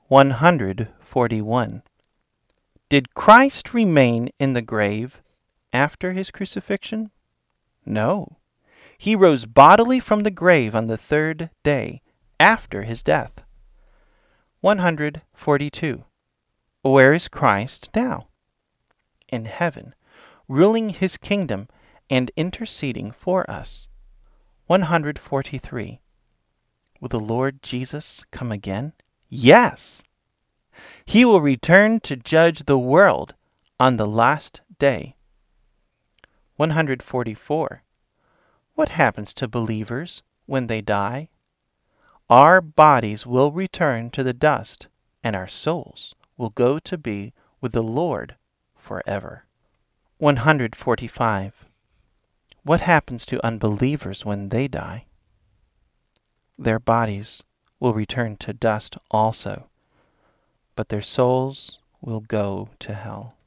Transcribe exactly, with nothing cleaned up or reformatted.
one hundred forty-one. Did Christ remain in the grave after his crucifixion? No. He rose bodily from the grave on the third day after his death. one hundred forty-two. Where is Christ now? In heaven, ruling his kingdom and interceding for us. one hundred forty-three. Will the Lord Jesus come again? Yes! He will return to judge the world on the last day. one hundred forty-four. What happens to believers when they die? Our bodies will return to the dust, and our souls will go to be with the Lord forever. one hundred forty-five. What happens to unbelievers when they die? Their bodies will return to dust also, but their souls will go to hell.